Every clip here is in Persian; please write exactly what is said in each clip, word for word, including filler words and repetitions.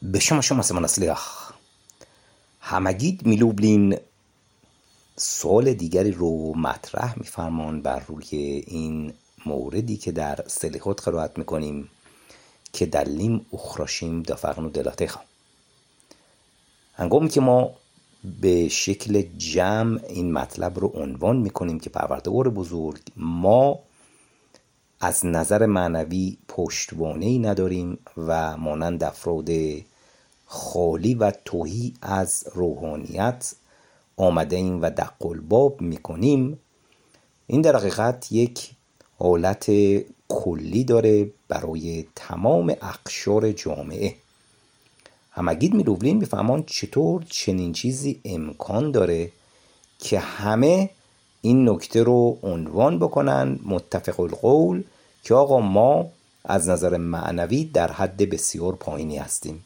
בשם השם עושה منصلح همگید میلوبلین سوال دیگری رو مطرح میفرمان بر روی این موردی که در سلیحات قرائت میکنیم که دلیم اخراشیم دافقن و دلاتیخا. هنگامی که ما به شکل جمع این مطلب رو عنوان میکنیم که پروردگار بزرگ ما از نظر معنوی پشتوانه‌ای نداریم و مانند افراد خالی و تهی از روحانیت آمده ایم و دقلباب میکنیم، این در حقیقت یک حالت کلی داره برای تمام اقشار جامعه. همگید میلوبلین میفهمان چطور چنین چیزی امکان داره که همه این نکته رو عنوان بکنن متفق القول که آقا ما از نظر معنوی در حد بسیار پایینی هستیم.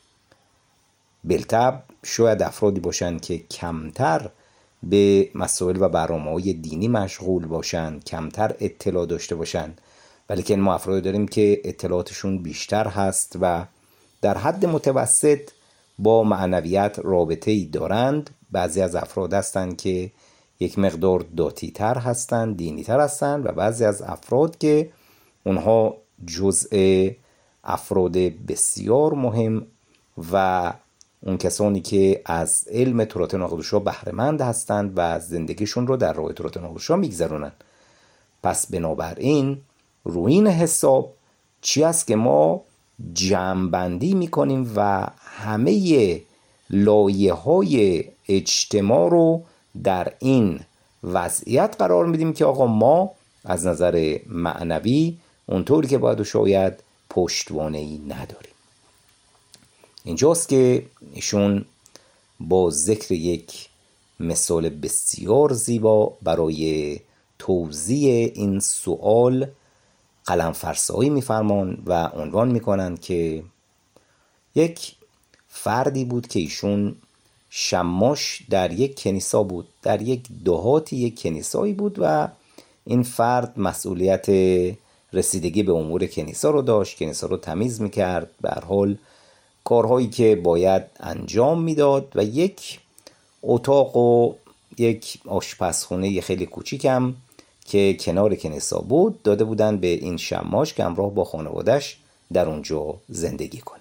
بالطبع شاید افرادی باشند که کمتر به مسائل و برنامه‌های دینی مشغول باشند، کمتر اطلاع داشته باشند، ولی که ما افرادی داریم که اطلاعاتشون بیشتر هست و در حد متوسط با معنویت رابطه‌ای دارند. بعضی از افراد هستند که یک مقدار داتی تر هستند، دینی تر هستند، و بعضی از افراد که اونها جزء افراد بسیار مهم و اون کسانی که از علم تورات ناقدوشا بهره‌مند هستند و زندگیشون رو در راه تورات ناقدوشا میگذرونن. پس بنابراین روی این حساب چی است که ما جمع‌بندی میکنیم و همه لایه‌های اجتماع رو در این وضعیت قرار میدیم که آقا ما از نظر معنوی اونطوری که باید و شاید پشتوانه‌ای نداریم. اینجاست که ایشون با ذکر یک مثال بسیار زیبا برای توضیح این سوال قلم فرسایی میفرمان و عنوان میکنند که یک فردی بود که ایشون شماش در یک کنیسا بود، در یک دهاتی یک کنیسایی بود و این فرد مسئولیت رسیدگی به امور کنیسا رو داشت، کنیسا رو تمیز میکرد، به هر حال کارهایی که باید انجام میداد و یک اتاق و یک آشپزخونه خیلی کوچیکم که کنار کنیسا بود داده بودن به این شماش که همراه با خانوادش در اونجا زندگی کنه.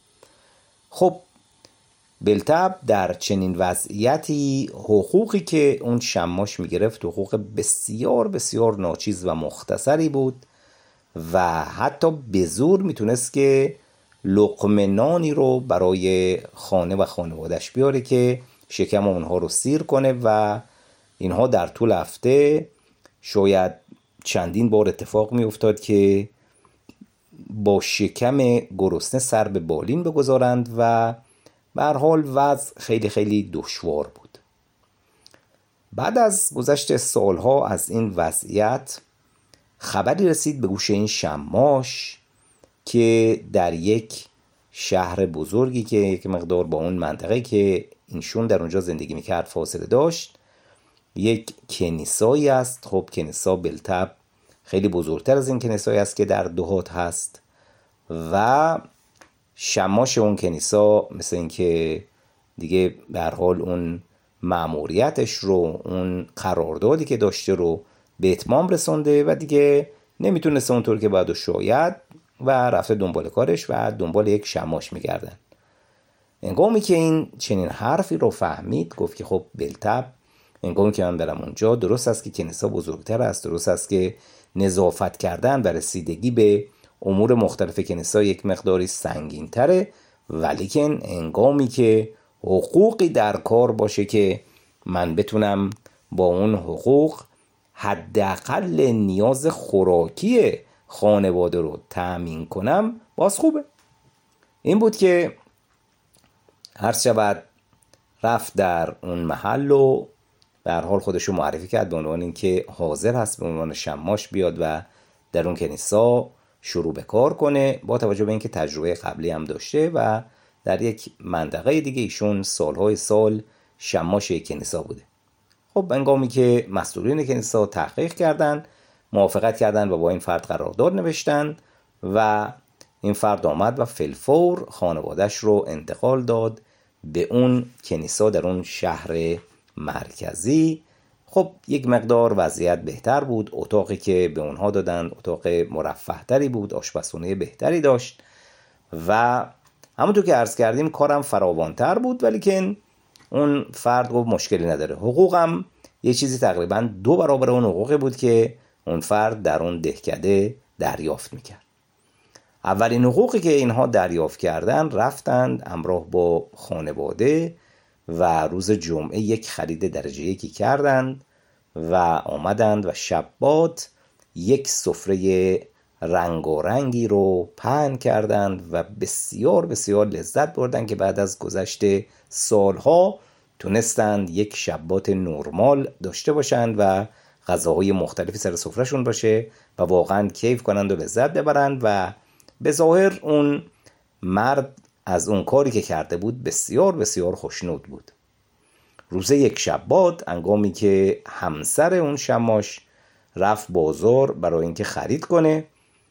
خب بالطبع در چنین وضعیتی حقوقی که اون شماش میگرفت حقوق بسیار بسیار ناچیز و مختصری بود و حتی به زور میتونست که لقمه نانی رو برای خانه و خانوادش بیاره که شکم اونها رو سیر کنه و اینها در طول هفته شاید چندین بار اتفاق می افتاد که با شکم گرسنه سر به بالین بگذارند و به هر حال وضع خیلی خیلی دشوار بود. بعد از گذشت سالها از این وضعیت خبری رسید به گوش این شماش که در یک شهر بزرگی که یک مقدار با اون منطقه که اینشون در اونجا زندگی میکرد فاصله داشت یک کنیسایی است. خب کنیسا بالطبع خیلی بزرگتر از این کنیسایی است که در دهات هست و شماش اون کنیسا مثل این که دیگه به هر حال اون مأموریتش رو، اون قراردادی که داشته رو به اتمام رسونده و دیگه نمیتونست اونطور که باید و شاید و رفته دنبال کارش و دنبال یک شماش میگردن. انگامی که این چنین حرفی رو فهمید گفت که خب بالطبع انگامی که من برم اونجا درست است که کنیسا بزرگتر است، درست است که نظافت کردن و رسیدگی به امور مختلف کنیسا یک مقداری سنگین تره، ولیکن انگامی که حقوقی در کار باشه که من بتونم با اون حقوق حداقل نیاز خوراکی خانواده رو تأمین کنم باز خوبه. این بود که هر شود رفت در اون محل و به هر حال خودش رو معرفی کرد به عنوان این که حاضر هست به عنوان شماش بیاد و در اون کنیسا شروع به کار کنه، با توجه به اینکه تجربه قبلی هم داشته و در یک منطقه دیگه ایشون سالهای سال شماش کنیسا بوده. خب هنگامی که مسئولین کنیسا تحقیق کردن، موافقت کردن و با این فرد قرارداد نوشتن و این فرد آمد و فی‌الفور خانواده‌اش رو انتقال داد به اون کنیسا در اون شهر مرکزی. خب یک مقدار وضعیت بهتر بود، اتاقی که به اونها دادن اتاق مرفه تری بود، آشپزخونه بهتری داشت و همونطور که عرض کردیم کارم فراوانتر بود، ولی که اون فرد گفت مشکلی نداره. حقوقم یه چیزی تقریبا دو برابر اون حقوقی بود که اون فرد در اون دهکده دریافت میکرد. اولین حقوقی که اینها دریافت کردن، رفتند همراه با خانواده و روز جمعه یک خرید درجه یکی کردند و آمدند و شبات یک سفره رنگارنگی رو پهن کردند و بسیار بسیار لذت بردند که بعد از گذشت سالها تونستند یک شبات نرمال داشته باشند و غذاهای مختلفی سر سفرهشون باشه و واقعا کیف کنند و لذت ببرند. و به ظاهر اون مرد از اون کاری که کرده بود بسیار بسیار خوشنود بود. روز یک شبات انگامی که همسر اون شماش رفت بازار برای اینکه خرید کنه،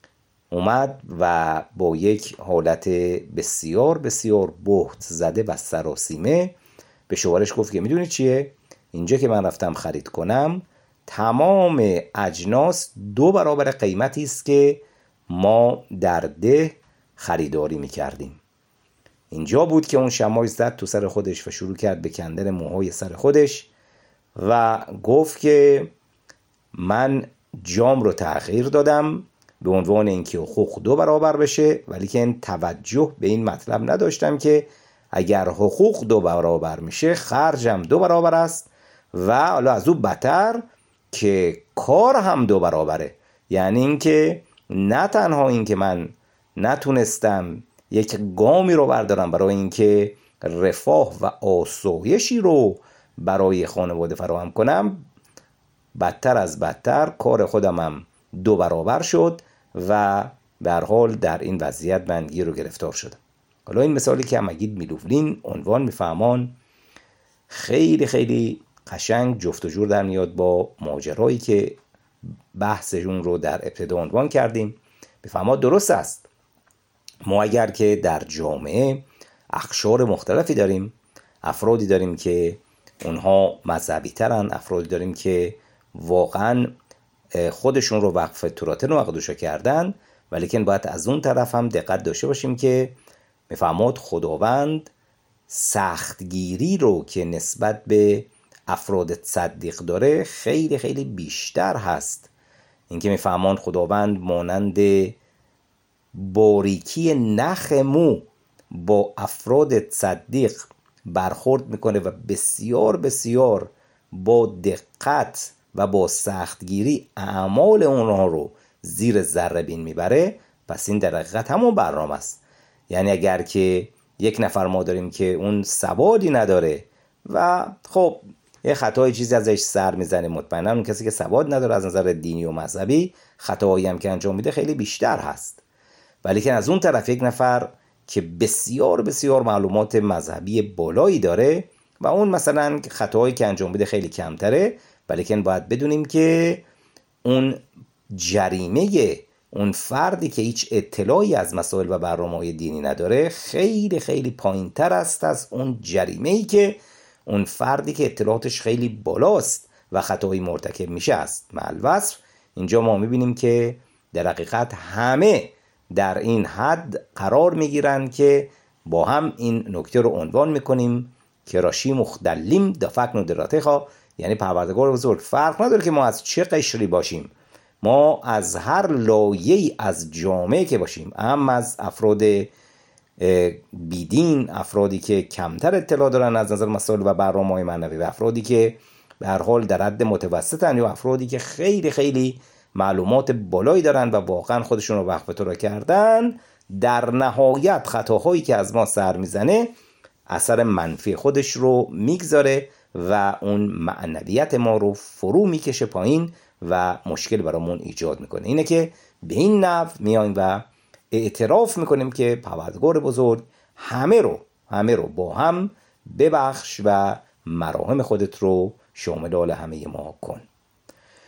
اومد و با یک حالت بسیار بسیار بهت زده و سراسیمه به شوهرش گفت که میدونی چیه؟ اینجا که من رفتم خرید کنم تمام اجناس دو برابر قیمتی است که ما در ده خریداری میکردیم. اینجا بود که اون شماش زد تو سر خودش و شروع کرد به کندن موهای سر خودش و گفت که من جام رو تأخیر دادم به عنوان اینکه حقوق دو برابر بشه، ولی که این توجه به این مطلب نداشتم که اگر حقوق دو برابر میشه خرجم دو برابر است و حالا از اون بدتر که کار هم دو برابره. یعنی اینکه نه تنها اینکه من نتونستم یک گامی رو بردارم برای اینکه رفاه و آسایشی رو برای خانواده فراهم کنم، بدتر از بدتر کار خودم هم دو برابر شد و به هر حال در این وضعیت من گیر و گرفتار شدم. حالا این مثالی که مگید میلوولین عنوان میفهمان خیلی خیلی قشنگ جفت و جور در میاد با ماجرایی که بحثشون رو در ابتدا عنوان کردیم. میفهمان درست است، ما اگر که در جامعه اقشار مختلفی داریم، افرادی داریم که اونها مذهبی ترن، افرادی داریم که واقعا خودشون رو وقف توراتن و اقدوشا کردن، ولیکن باید از اون طرف هم دقت داشته باشیم که میفهماد خداوند سختگیری رو که نسبت به افراد صدیق داره خیلی خیلی بیشتر هست. اینکه میفهمان خداوند مانند باریکی نخ مو با افراد صدیق برخورد میکنه و بسیار بسیار با دقت و با سختگیری اعمال اونها رو زیر ذره بین میبره، پس این در حقیقت همون برنامه است. یعنی اگر که یک نفر ما داریم که اون سوادی نداره و خب یه خطای چیزی ازش سر میزنه، مطمئنا اون کسی که سواد نداره از نظر دینی و مذهبی خطاهایی هم که انجام میده خیلی بیشتر هست. ولی که از اون طرف یک نفر که بسیار بسیار معلومات مذهبی بالایی داره و اون مثلا خطاهایی که انجام میده خیلی کمتره، ولی که باید بدونیم که اون جریمه اون فردی که هیچ اطلاعی از مسائل و برنامه‌های دینی نداره خیلی خیلی پایین‌تر است از اون جریمه‌ای که اون فردی که اطلاعاتش خیلی بالاست و خطایی مرتکب میشه است. معالوصف اینجا ما میبینیم که در حقیقت همه در این حد قرار میگیرن که با هم این نکته رو عنوان میکنیم که راشی مخدلیم دفکن و دراتخا، یعنی پروردگار بزرگ فرق نداره که ما از چه قشری باشیم، ما از هر لایه‌ای از جامعه که باشیم، اما از افراد بیدین، افرادی که کمتر اطلاع دارن از نظر مسائل و برنامه‌های معنوی و افرادی که به هر حال در حد متوسطن یا افرادی که خیلی خیلی معلومات بالایی دارن و واقعا خودشون رو وقف تو را کردن، در نهایت خطاهایی که از ما سر میزنه اثر منفی خودش رو میگذاره و اون معنویت ما رو فرو میکشه پایین و مشکل برامون ایجاد میکنه. اینه که به این نحو میایم و اعتراف میکنیم که پروردگار بزرگ همه رو همه رو با هم ببخش و مراهم خودت رو شامل حال همه ما کن.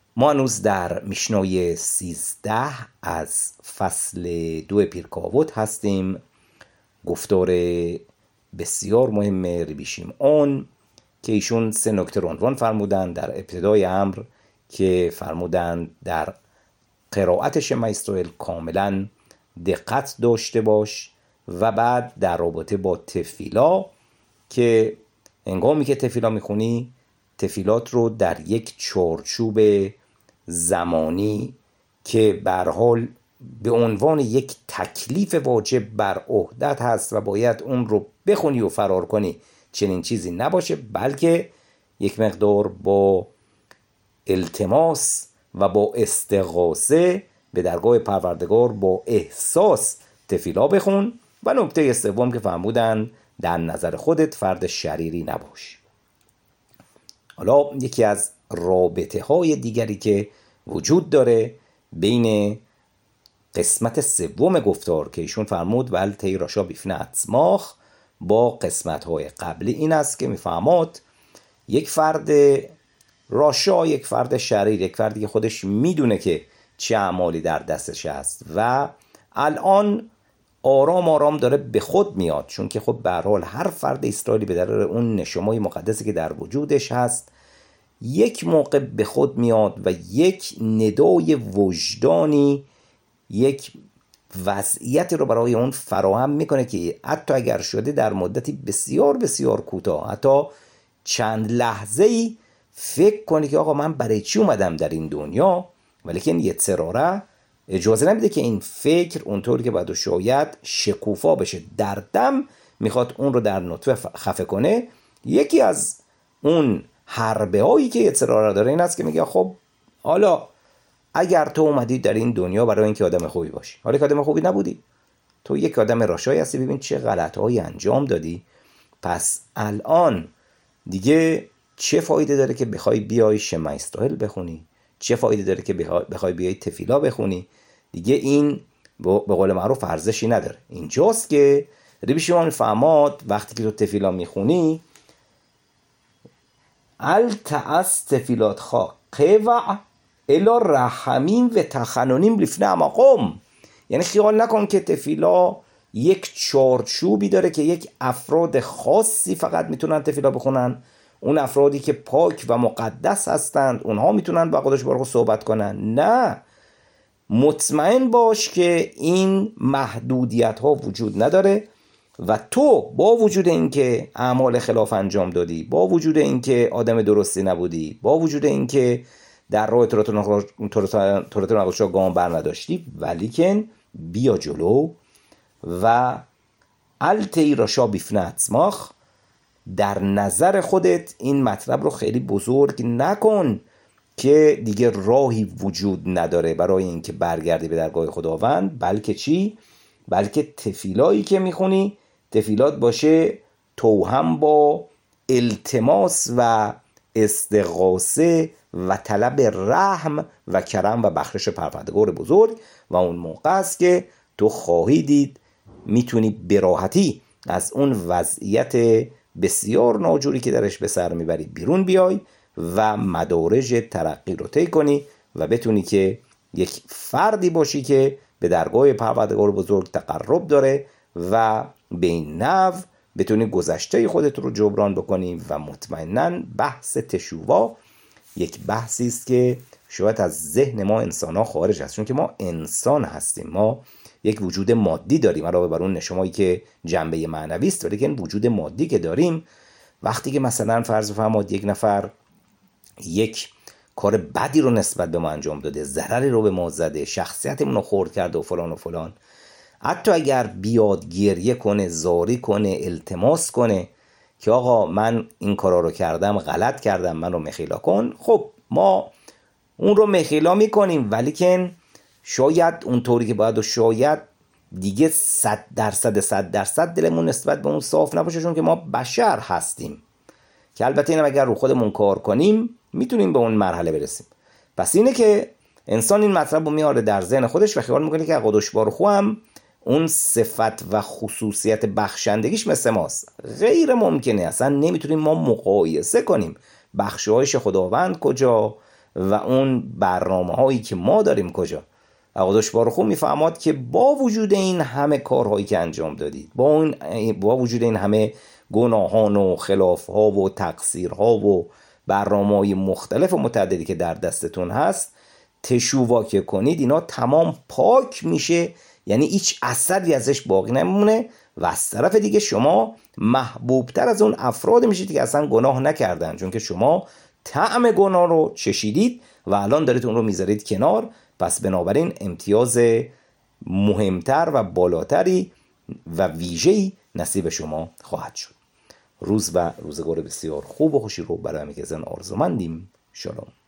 ما هنوز در میشنای سیزده از فصل دو پیرکاوت هستیم. گفتار بسیار مهم ربی شمعون که ایشون سه نکته رو عنوان فرمودن در ابتدای امر، که فرمودن در قرائت شمع اسرائیل کاملا دقت داشته باش، و بعد در رابطه با تفیلا که هنگامی که تفیلا میخونی تفیلات رو در یک چارچوب زمانی که به هر حال به عنوان یک تکلیف واجب بر عهدت هست و باید اون رو بخونی و فرار کنی، چنین چیزی نباشه، بلکه یک مقدار با التماس و با استغاثه به درگاه پروردگار با احساس تفیلا بخون. و نکته سوم که فرمودن در نظر خودت فرد شریری نباش. حالا یکی از رابطه های دیگری که وجود داره بین قسمت سوم گفتار که ایشون فرمود ول تی راشا بیفنه اtzmach با قسمت های قبلی این است که میفهمد یک فرد راشا، یک فرد شریر، یک فردی که خودش میدونه که چه اعمالی در دستش هست و الان آرام آرام داره به خود میاد، چون که خب به هر حال هر فرد اسرائیلی به دلیل اون نشمای مقدسی که در وجودش هست یک موقع به خود میاد و یک ندای وجدانی، یک وضعیت رو برای اون فراهم میکنه که حتی اگر شده در مدتی بسیار بسیار کوتاه، حتی چند لحظه‌ای فکر کنی که آقا من برای چی اومدم در این دنیا، ولیکن یتسراره اجازه نمیده که این فکر اونطوری که باید و شاید شکوفا بشه، در دم میخواد اون رو در نطفه خفه کنه. یکی از اون حربه هایی که یتسراره داره این است که میگه خب حالا اگر تو اومدی در این دنیا برای اینکه آدم خوبی باشی، حالا که آدم خوبی نبودی، تو یک آدم راشایی هستی، ببین چه غلطهایی انجام دادی، پس الان دیگه چه فایده داره که بخوای بیای شمع اسرائیل بخونی؟ چه فایده داره که بخوای بیای تفیلا بخونی؟ دیگه این به قول معروف ارزشی نداره. اینجاست که ربی شمعون فهماد وقتی که تو تفیلا میخونی ال تعس تفیلات خا قوع الا رحمیم و تخنونیم لفنه مقام، یعنی خیال نکن که تفیلا یک چارچوبی داره که یک افراد خاصی فقط میتونن تفیلا بخونن، اون افرادی که پاک و مقدس هستند اونها میتونن با قدوس بارخ صحبت کنن. نه، مطمئن باش که این محدودیت ها وجود نداره و تو با وجود اینکه اعمال خلاف انجام دادی، با وجود اینکه آدم درستی نبودی، با وجود اینکه در راه تورات نقاشا گام بر نداشتی، ولیکن بیا جلو و التی راشا بیفنه اtzmach، در نظر خودت این مطلب رو خیلی بزرگ نکن که دیگه راهی وجود نداره برای اینکه برگردی به درگاه خداوند، بلکه چی؟ بلکه تفیلایی که میخونی تفیلات باشه توهم با التماس و استغاثه و طلب رحم و کرم و بخشش پروردگار بزرگ، و اون موقع است که تو خواهی دید میتونی به راحتی از اون وضعیت بسیار ناجوری که درش به سر میبری بیرون بیای و مدارج ترقی رو طی کنی و بتونی که یک فردی باشی که به درگاه پروردگار بزرگ تقرب داره و به این نحو بتونی گذشته خودت رو جبران بکنی. و مطمئناً بحث تشووا یک بحثی است که شاید از ذهن ما انسان‌ها خارج است، چون که ما انسان هستیم، ما یک وجود مادی داریم علاوه بر اون نشمایی که جنبه معنوی است، ولیکن وجود مادی که داریم وقتی که مثلا فرض فرماد یک نفر یک کار بدی رو نسبت به ما انجام داده، ضرری رو به ما زده، شخصیتمون رو خرد کرده و فلان و فلان، حتی اگر بیاد گریه کنه، زاری کنه، التماس کنه که آقا من این کارا رو کردم، غلط کردم، من رو مخیلا کن، خب ما اون رو مخیلا میکنیم، ولیکن شاید اونطوری که باید و شاید دیگه صد درصد صد درصد دلمون نسبت به اون صاف نباشه، چون که ما بشر هستیم که البته اینم اگر رو خودمون کار کنیم میتونیم به اون مرحله برسیم. پس اینه که انسان این مطلب رو میاره در ذهن خودش و خیال میکنه که قدوس بارخ هم اون صفت و خصوصیت بخشندگیش مثل ماست. غیر ممکنه، اصلا نمیتونیم ما مقایسه کنیم بخشایش خداوند کجا و اون برنامه هایی که ما داریم کجا. عقادش بارخون میفهماد که با وجود این همه کارهایی که انجام دادید، با اون با وجود این همه گناهان و خلافها و تقصیرها و برنامه‌های مختلف و متعددی که در دستتون هست، تشووا که کنید اینا تمام پاک میشه، یعنی هیچ اثری ازش باقی نمیمونه و از طرف دیگه شما محبوبتر از اون افراد میشید که اصلا گناه نکردن، چون که شما طعم گناه رو چشیدید و الان دارید اون رو میذارید کنار. پس بنابراین امتیاز مهمتر و بالاتری و ویژه‌ای نصیب شما خواهد شد. روز و روزگار بسیار خوب و خوشی رو برای همه که زن آرزومندیم. شالوم.